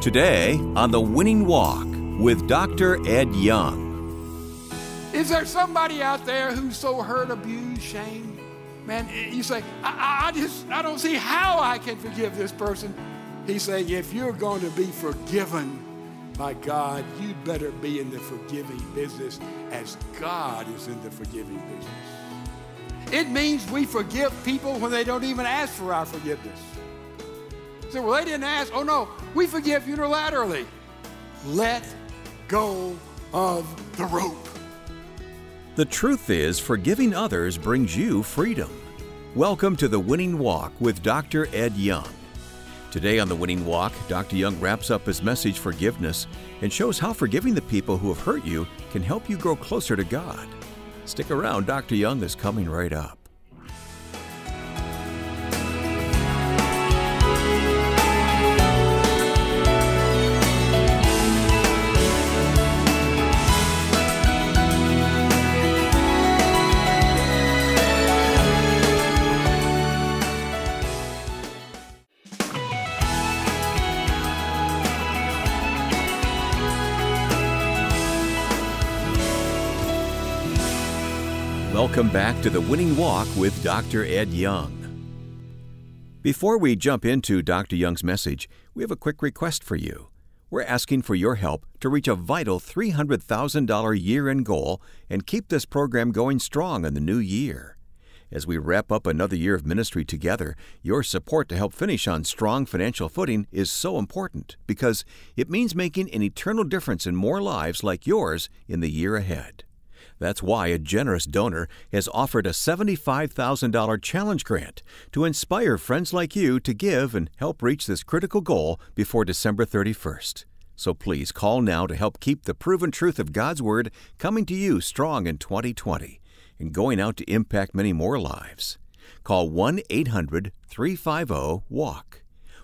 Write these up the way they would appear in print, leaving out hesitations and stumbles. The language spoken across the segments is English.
Today on The Winning Walk with Dr. Ed Young. Is there somebody out there who's so hurt, abused, shamed? Man, you say, I don't see how I can forgive this person. He's saying, if you're going to be forgiven by God, you'd better be in the forgiving business as God is in the forgiving business. It means we forgive people when they don't even ask for our forgiveness. You say, well, they didn't ask. Oh, no, we forgive unilaterally. Let go of the rope. The truth is, forgiving others brings you freedom. Welcome to The Winning Walk with Dr. Ed Young. Today on The Winning Walk, Dr. Young wraps up his message, Forgiveness, and shows how forgiving the people who have hurt you can help you grow closer to God. Stick around, Dr. Young is coming right up. Welcome back to The Winning Walk with Dr. Ed Young. Before we jump into Dr. Young's message, we have a quick request for you. We're asking for your help to reach a vital $300,000 year-end goal and keep this program going strong in the new year. As we wrap up another year of ministry together, your support to help finish on strong financial footing is so important because it means making an eternal difference in more lives like yours in the year ahead. That's why a generous donor has offered a $75,000 challenge grant to inspire friends like you to give and help reach this critical goal before December 31st. So please call now to help keep the proven truth of God's Word coming to you strong in 2020 and going out to impact many more lives. Call 1-800-350-WALK,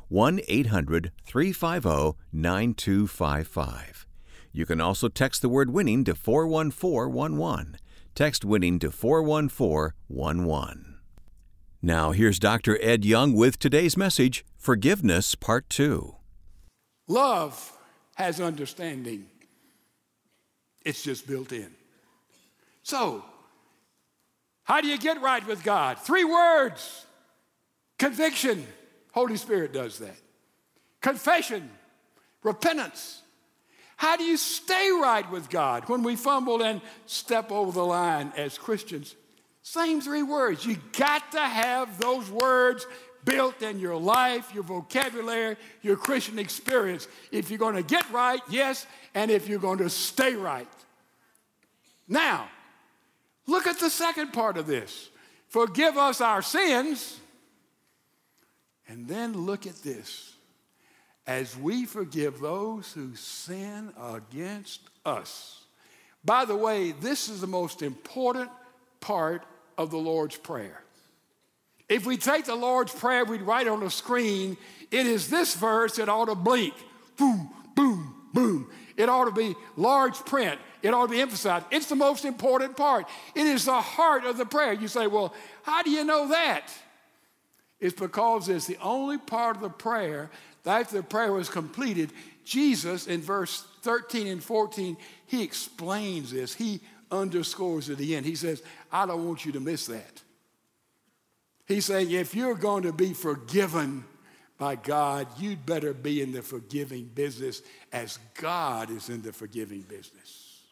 1-800-350-9255. You can also text the word WINNING to 41411. Text WINNING to 41411. Now here's Dr. Ed Young with today's message, Forgiveness Part 2. Love has understanding. It's just built in. So, how do you get right with God? 3 words. Conviction. Holy Spirit does that. Confession. Repentance. How do you stay right with God when we fumble and step over the line as Christians? Same 3 words. You got to have those words built in your life, your vocabulary, your Christian experience. If you're going to get right, yes, and if you're going to stay right. Now, look at the second part of this. Forgive us our sins. And then look at this. As we forgive those who sin against us. By the way, this is the most important part of the Lord's Prayer. If we take the Lord's Prayer, we'd write on the screen, it is this verse that ought to blink. Boom, boom, boom. It ought to be large print. It ought to be emphasized. It's the most important part. It is the heart of the prayer. You say, well, how do you know that? It's because it's the only part of the prayer that after the prayer was completed, Jesus, in verse 13 and 14, he explains this. He underscores at the end. He says, I don't want you to miss that. He's saying, if you're going to be forgiven by God, you'd better be in the forgiving business as God is in the forgiving business.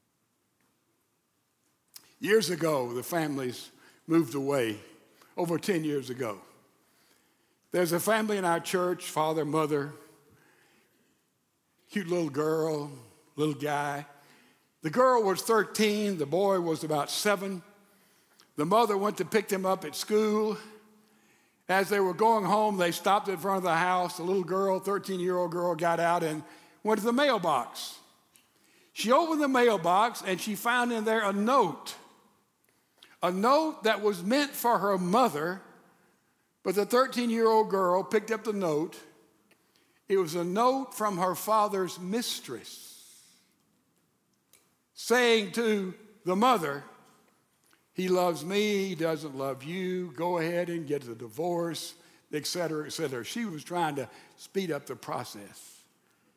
Years ago, the families moved away, over 10 years ago. There's a family in our church, father, mother, cute little girl, little guy. The girl was 13, the boy was about 7. The mother went to pick them up at school. As they were going home, they stopped in front of the house. The little girl, 13-year-old girl, got out and went to the mailbox. She opened the mailbox and she found in there a note that was meant for her mother. But the 13-year-old girl picked up the note. It was a note from her father's mistress saying to the mother, he loves me, he doesn't love you, go ahead and get a divorce, et cetera, et cetera. She was trying to speed up the process.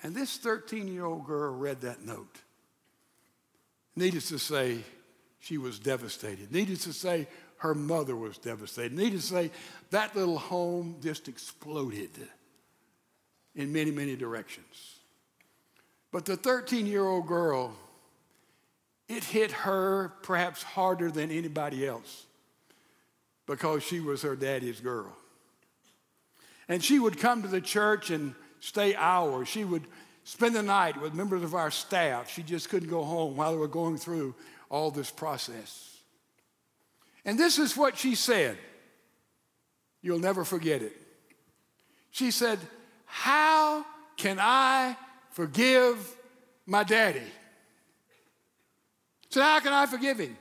And this 13-year-old girl read that note. Needless to say, she was devastated. Needless to say, her mother was devastated. Needless to say, that little home just exploded in many, many directions. But the 13-year-old girl, it hit her perhaps harder than anybody else because she was her daddy's girl. And she would come to the church and stay hours. She would spend the night with members of our staff. She just couldn't go home while they were going through all this process. And this is what she said. You'll never forget it. She said, "How can I forgive my daddy?" So how can I forgive him?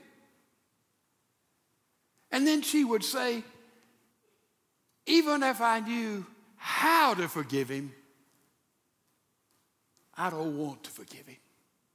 And then she would say, even if I knew how to forgive him, I don't want to forgive him.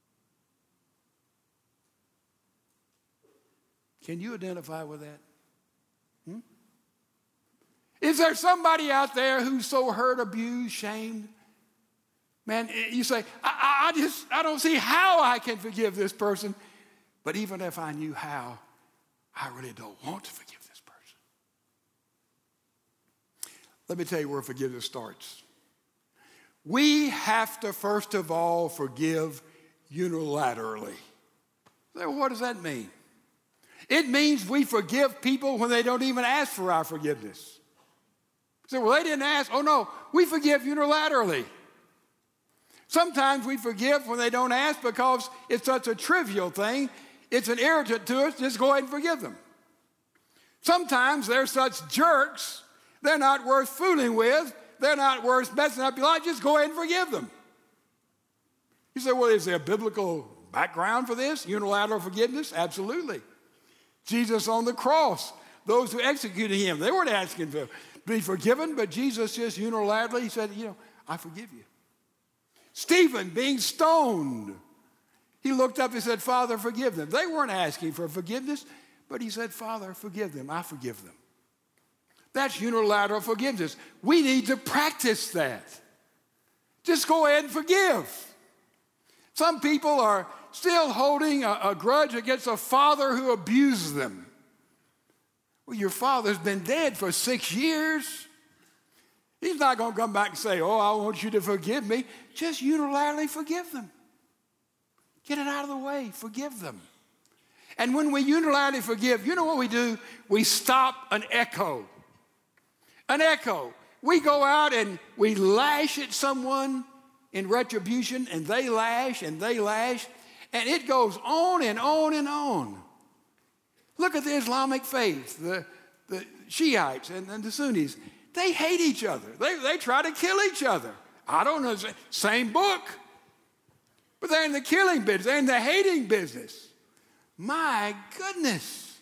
Can you identify with that? Is there somebody out there who's so hurt, abused, shamed? Man, you say, I don't see how I can forgive this person. But even if I knew how, I really don't want to forgive this person. Let me tell you where forgiveness starts. We have to, first of all, forgive unilaterally. So what does that mean? It means we forgive people when they don't even ask for our forgiveness. So, well, they didn't ask. Oh, no, we forgive unilaterally. Sometimes we forgive when they don't ask because it's such a trivial thing. It's an irritant to us. Just go ahead and forgive them. Sometimes they're such jerks, they're not worth fooling with. They're not worth messing up your life. Just go ahead and forgive them. You say, well, is there a biblical background for this? Unilateral forgiveness? Absolutely. Jesus on the cross, those who executed him, they weren't asking to be forgiven, but Jesus just unilaterally said, I forgive you. Stephen being stoned, he looked up and said, Father, forgive them. They weren't asking for forgiveness, but he said, Father, forgive them. I forgive them. That's unilateral forgiveness. We need to practice that. Just go ahead and forgive. Some people are still holding a grudge against a father who abused them. Well, your father's been dead for 6 years. He's not going to come back and say, oh, I want you to forgive me. Just unilaterally forgive them. Get it out of the way. Forgive them. And when we unilaterally forgive, you know what we do? We stop an echo. An echo. We go out and we lash at someone in retribution, and they lash, and it goes on and on and on. Look at the Islamic faith, the Shiites and the Sunnis. They hate each other. They try to kill each other. I don't know, same book. But they're in the killing business. They're in the hating business. My goodness.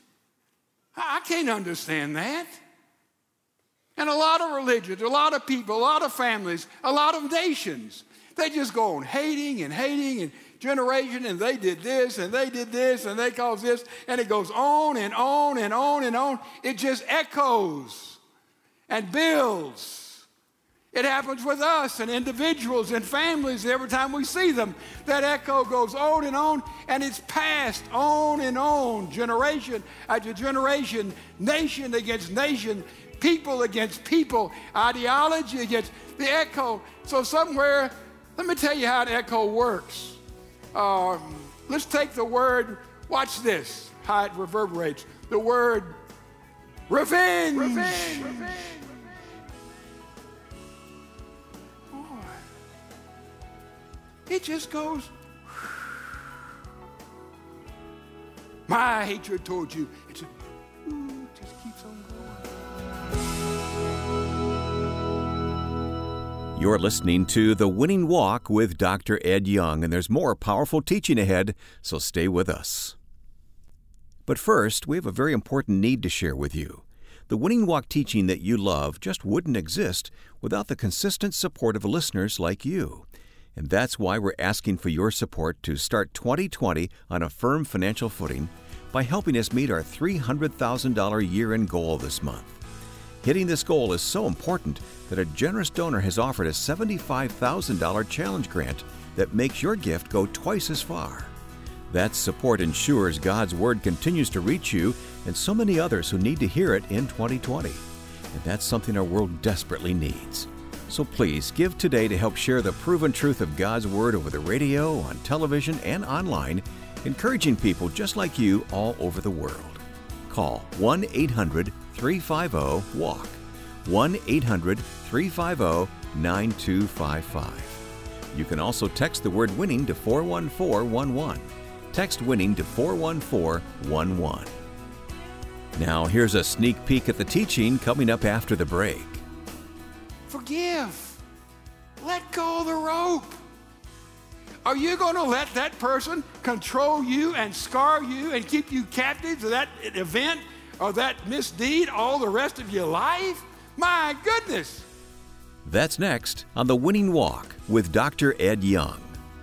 I can't understand that. And a lot of religions, a lot of people, a lot of families, a lot of nations, they just go on hating and generation, and they did this and they did this and they caused this, and it goes on and on and on and on. It just echoes and builds. It happens with us and individuals and families. Every time we see them, that echo goes on, and it's passed on and on, generation after generation, nation against nation, people against people, ideology against the echo. So somewhere, let me tell you how an echo works. Let's take the word, watch this, how it reverberates. The word revenge. Revenge. It just goes, my hatred towards you. It just keeps on going. You're listening to The Winning Walk with Dr. Ed Young, and there's more powerful teaching ahead, so stay with us. But first, we have a very important need to share with you. The Winning Walk teaching that you love just wouldn't exist without the consistent support of listeners like you. And that's why we're asking for your support to start 2020 on a firm financial footing by helping us meet our $300,000 year-end goal this month. Hitting this goal is so important that a generous donor has offered a $75,000 challenge grant that makes your gift go twice as far. That support ensures God's Word continues to reach you and so many others who need to hear it in 2020. And that's something our world desperately needs. So please give today to help share the proven truth of God's Word over the radio, on television, and online, encouraging people just like you all over the world. Call 1-800-350-WALK, 1-800-350-9255. You can also text the word WINNING to 41411. Text WINNING to 41411. Now here's a sneak peek at the teaching coming up after the break. Forgive. Let go of the rope. Are you going to let that person control you and scar you and keep you captive to that event or that misdeed all the rest of your life? My goodness. That's next on The Winning Walk with Dr. Ed Young.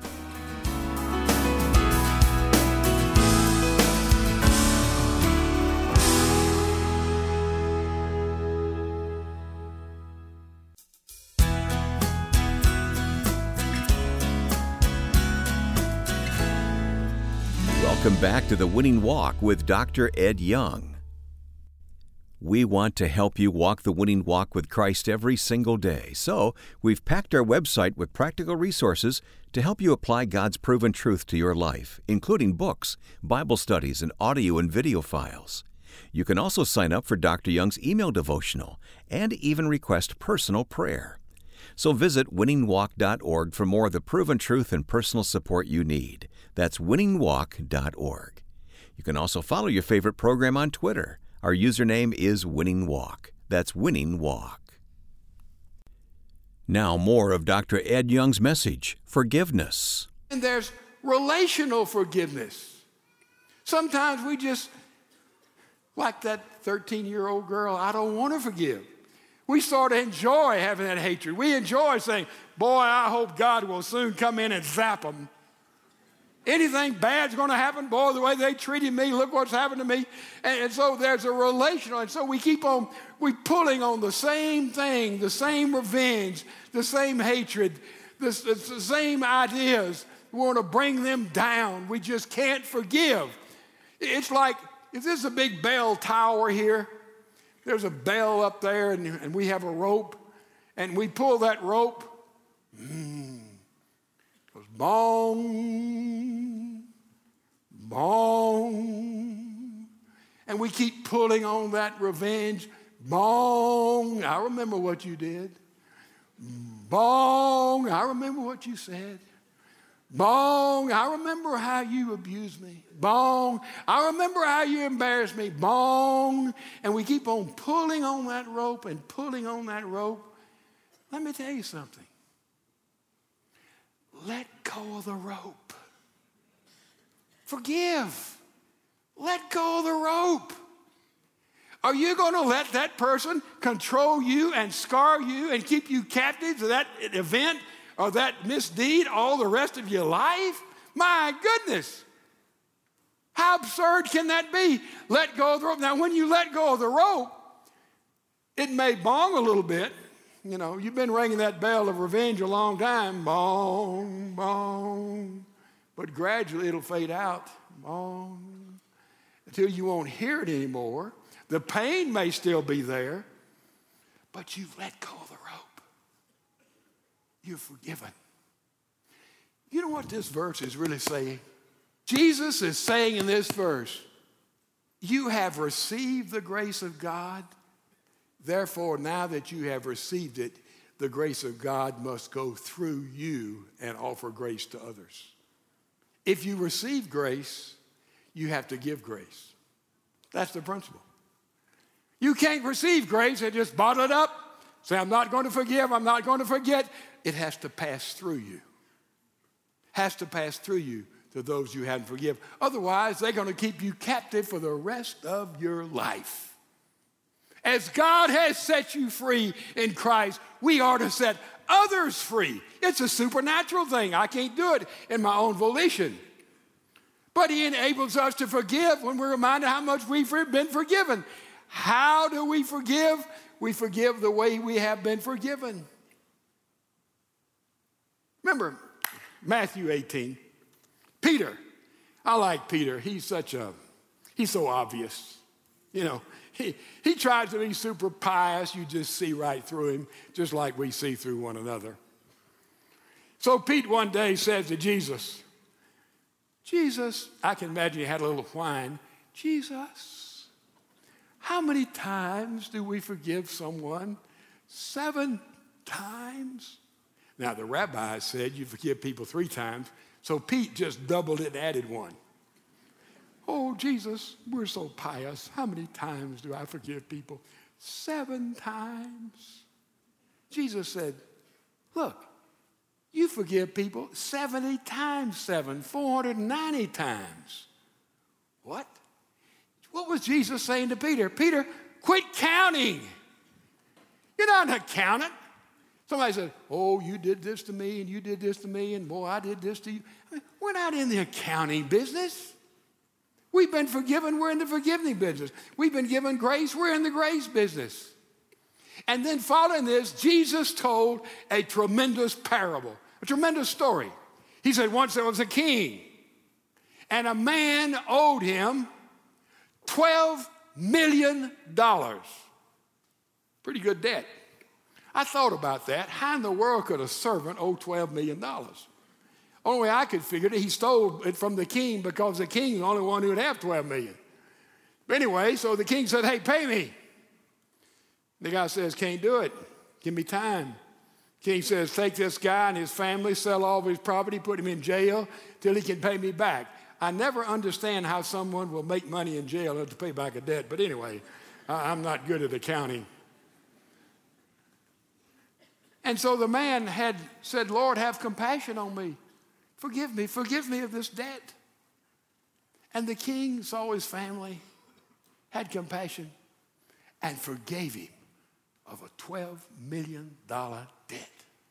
Welcome back to The Winning Walk with Dr. Ed Young. We want to help you walk the winning walk with Christ every single day. So, we've packed our website with practical resources to help you apply God's proven truth to your life, including books, Bible studies, and audio and video files. You can also sign up for Dr. Young's email devotional and even request personal prayer. So visit winningwalk.org for more of the proven truth and personal support you need. That's winningwalk.org. You can also follow your favorite program on Twitter. Our username is Winning Walk. That's Winning Walk. Now more of Dr. Ed Young's message, forgiveness. And there's relational forgiveness. Sometimes we just, like that 13-year-old girl, I don't want to forgive. We sort of enjoy having that hatred. We enjoy saying, boy, I hope God will soon come in and zap them. Anything bad's going to happen? Boy, the way they treated me, look what's happened to me. And so there's a relational, and so we pulling on the same thing, the same revenge, the same hatred, the same ideas. We want to bring them down. We just can't forgive. It's like, if there's a big bell tower here, there's a bell up there, and we have a rope, and we pull that rope, goes bong, bong, and we keep pulling on that revenge, bong, I remember what you did, bong, I remember what you said, bong, I remember how you abused me, bong, I remember how you embarrassed me, bong, and we keep on pulling on that rope and pulling on that rope. Let me tell you something. Let go of the rope. Forgive. Let go of the rope. Are you going to let that person control you and scar you and keep you captive to that event or that misdeed all the rest of your life? My goodness. How absurd can that be? Let go of the rope. Now, when you let go of the rope, it may bong a little bit. You know, you've been ringing that bell of revenge a long time. Bong, bong. But gradually it'll fade out. Bong. Until you won't hear it anymore. The pain may still be there. But you've let go of the rope. You're forgiven. You know what this verse is really saying? Jesus is saying in this verse, you have received the grace of God. Therefore, now that you have received it, the grace of God must go through you and offer grace to others. If you receive grace, you have to give grace. That's the principle. You can't receive grace and just bottle it up, say, I'm not going to forgive, I'm not going to forget. It has to pass through you. Has to pass through you to those you haven't forgiven. Otherwise, they're going to keep you captive for the rest of your life. As God has set you free in Christ, we are to set others free. It's a supernatural thing. I can't do it in my own volition. But He enables us to forgive when we're reminded how much we've been forgiven. How do we forgive? we forgive the way we have been forgiven. Remember, Matthew 18. Peter. I like Peter. He's so obvious. You know, he tries to be super pious. You just see right through him, just like we see through one another. So Pete one day says to Jesus, I can imagine he had a little whine. Jesus, how many times do we forgive someone? 7 times? Now, the rabbi said you forgive people 3 times, so Pete just doubled it and added 1. Oh, Jesus, we're so pious. How many times do I forgive people? 7 times. Jesus said, look, you forgive people 70 times 7, 490 times. What? What was Jesus saying to Peter? Peter, quit counting. You're not an accountant. Somebody said, oh, you did this to me, and you did this to me, and boy, I did this to you. I mean, we're not in the accounting business. We've been forgiven, we're in the forgiving business. We've been given grace, we're in the grace business. And then following this, Jesus told a tremendous parable, a tremendous story. He said once there was a king, and a man owed him $12 million. Pretty good debt. I thought about that. How in the world could a servant owe $12 million? Only way I could figure it, he stole it from the king because the king's the only one who would have $12 million. But anyway, so the king said, hey, pay me. The guy says, can't do it. Give me time. King says, take this guy and his family, sell all of his property, put him in jail till he can pay me back. I never understand how someone will make money in jail to pay back a debt. But anyway, I'm not good at accounting. And so the man had said, Lord, have compassion on me. Forgive me of this debt. And the king saw his family, had compassion, and forgave him of a $12 million debt.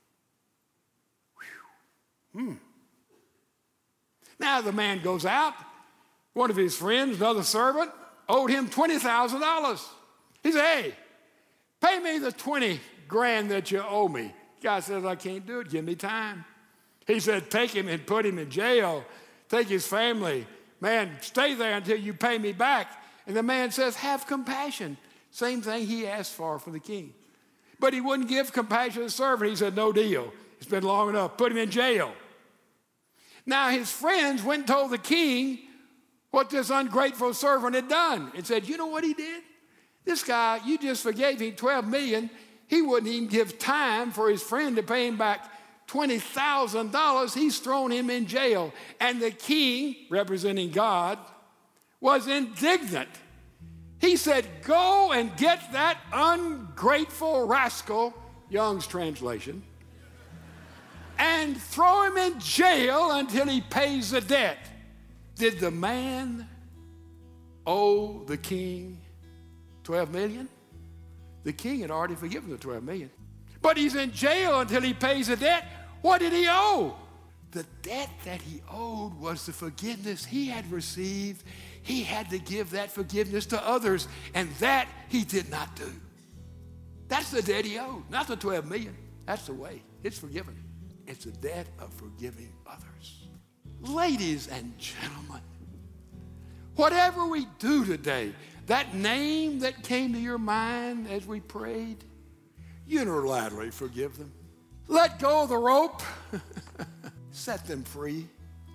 Now the man goes out. One of his friends, another servant, owed him $20,000. He said, hey, pay me the 20 grand that you owe me. The guy says, I can't do it. Give me time. He said, take him and put him in jail. Take his family. Man, stay there until you pay me back. And the man says, have compassion. Same thing he asked for the king. But he wouldn't give compassion to the servant. He said, no deal. It's been long enough. Put him in jail. Now his friends went and told the king what this ungrateful servant had done and said, you know what he did? This guy, you just forgave him $12 million. He wouldn't even give time for his friend to pay him back $20,000. He's thrown him in jail. And the king, representing God, was indignant. He said, go and get that ungrateful rascal, Young's translation, and throw him in jail until he pays the debt. Did the man owe the king $12 million? The king had already forgiven the $12 million. But he's in jail until he pays the debt. What did he owe? The debt that he owed was the forgiveness he had received. He had to give that forgiveness to others, and that he did not do. That's the debt he owed, not the $12 million. That's the way. It's forgiven. It's the debt of forgiving others. Ladies and gentlemen, whatever we do today, that name that came to your mind as we prayed, unilaterally forgive them. Let go of the rope. Set them free.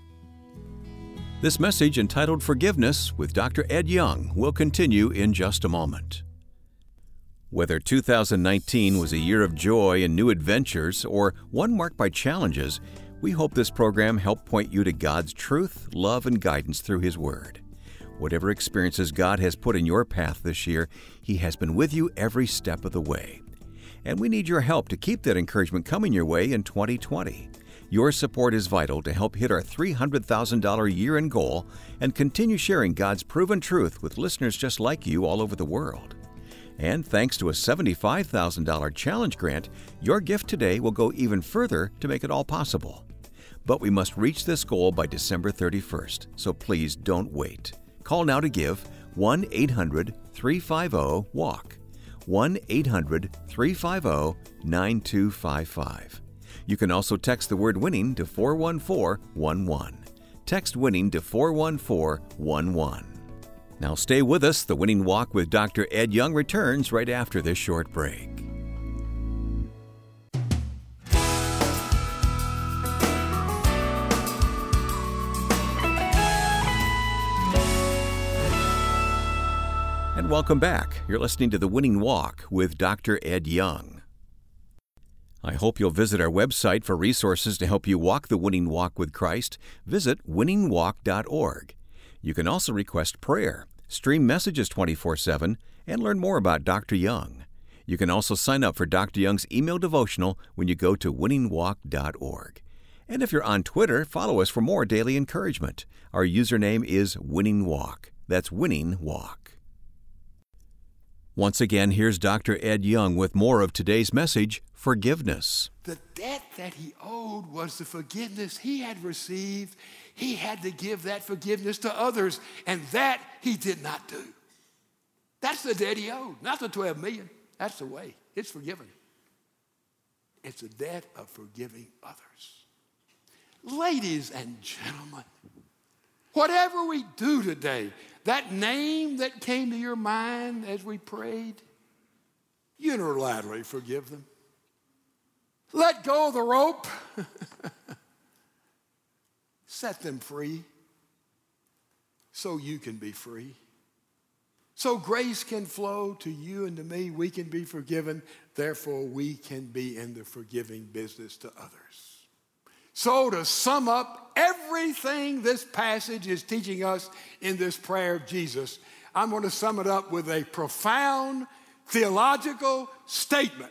This message, entitled Forgiveness with Dr. Ed Young, will continue in just a moment. Whether 2019 was a year of joy and new adventures or one marked by challenges, we hope this program helped point you to God's truth, love, and guidance through His Word. Whatever experiences God has put in your path this year, He has been with you every step of the way. And we need your help to keep that encouragement coming your way in 2020. Your support is vital to help hit our $300,000 year-end goal and continue sharing God's proven truth with listeners just like you all over the world. And thanks to a $75,000 challenge grant, your gift today will go even further to make it all possible. But we must reach this goal by December 31st, so please don't wait. Call now to give 1-800-350-WALK. 1-800-350-9255. You can also text the word winning to 41411. Text winning to 41411. Now stay with us. The Winning Walk with Dr. Ed Young returns right after this short break. And welcome back. You're listening to The Winning Walk with Dr. Ed Young. I hope you'll visit our website for resources to help you walk the winning walk with Christ. Visit winningwalk.org. You can also request prayer, stream messages 24/7, and learn more about Dr. Young. You can also sign up for Dr. Young's email devotional when you go to winningwalk.org. And if you're on Twitter, follow us for more daily encouragement. Our username is Winning Walk. That's Winning Walk. Once again, here's Dr. Ed Young with more of today's message, Forgiveness. The debt that he owed was the forgiveness he had received. He had to give that forgiveness to others, and that he did not do. That's the debt he owed, not the $12 million. That's the way. It's forgiven. It's a debt of forgiving others. Ladies and gentlemen, whatever we do today, that name that came to your mind as we prayed, unilaterally forgive them. Let go of the rope. Set them free so you can be free. So grace can flow to you and to me. We can be forgiven. Therefore, we can be in the forgiving business to others. So to sum up everything this passage is teaching us in this prayer of Jesus, I'm going to sum it up with a profound theological statement.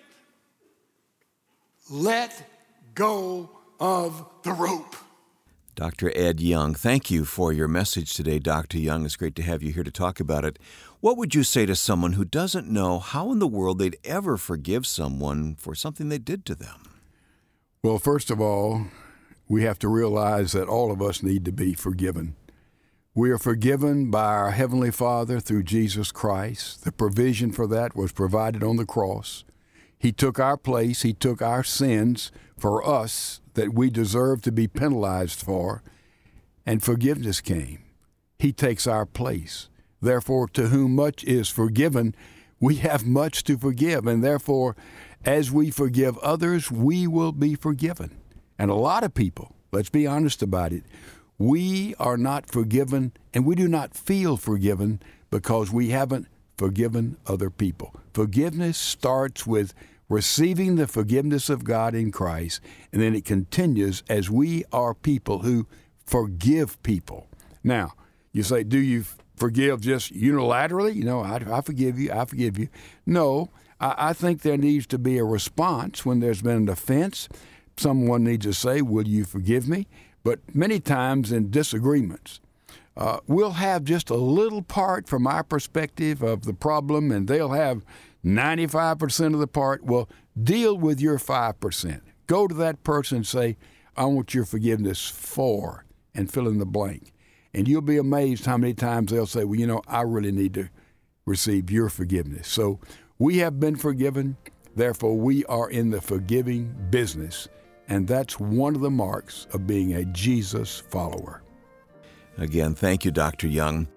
Let go of the rope. Dr. Ed Young, thank you for your message today, Dr. Young. It's great to have you here to talk about it. What would you say to someone who doesn't know how in the world they'd ever forgive someone for something they did to them? Well, first of all, we have to realize that all of us need to be forgiven. We are forgiven by our Heavenly Father through Jesus Christ. The provision for that was provided on the cross. He took our place. He took our sins for us that we deserve to be penalized for, and forgiveness came. He takes our place. Therefore, to whom much is forgiven, we have much to forgive, and therefore, as we forgive others, we will be forgiven. And a lot of people, let's be honest about it, we are not forgiven and we do not feel forgiven because we haven't forgiven other people. Forgiveness starts with receiving the forgiveness of God in Christ, and then it continues as we are people who forgive people. Now, you say, do you forgive just unilaterally? You know, I forgive you, I forgive you. No, I think there needs to be a response when there's been an offense. Someone needs to say, will you forgive me? But many times in disagreements, we'll have just a little part from our perspective of the problem, and they'll have 95% of the part. Well, deal with your 5%. Go to that person and say, I want your forgiveness for, and fill in the blank. And you'll be amazed how many times they'll say, well, you know, I really need to receive your forgiveness. So we have been forgiven. Therefore, we are in the forgiving business. And that's one of the marks of being a Jesus follower. Again, thank you, Dr. Young.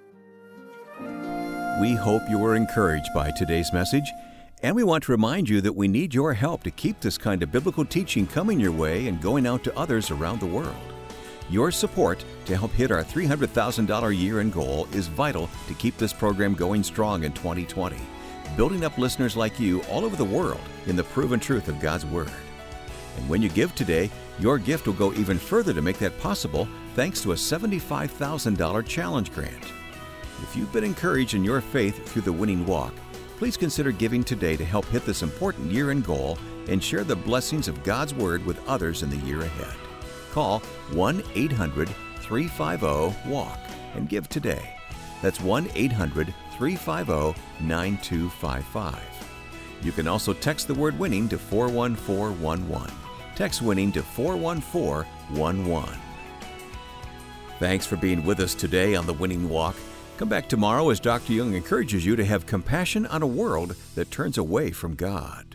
We hope you were encouraged by today's message, and we want to remind you that we need your help to keep this kind of biblical teaching coming your way and going out to others around the world. Your support to help hit our $300,000 year-end goal is vital to keep this program going strong in 2020, building up listeners like you all over the world in the proven truth of God's Word. And when you give today, your gift will go even further to make that possible thanks to a $75,000 challenge grant. If you've been encouraged in your faith through the Winning Walk, please consider giving today to help hit this important year-end goal and share the blessings of God's Word with others in the year ahead. Call 1-800-350-WALK and give today. That's 1-800-350-9255. You can also text the word WINNING to 41411. Text WINNING to 41411. Thanks for being with us today on The Winning Walk. Come back tomorrow as Dr. Young encourages you to have compassion on a world that turns away from God.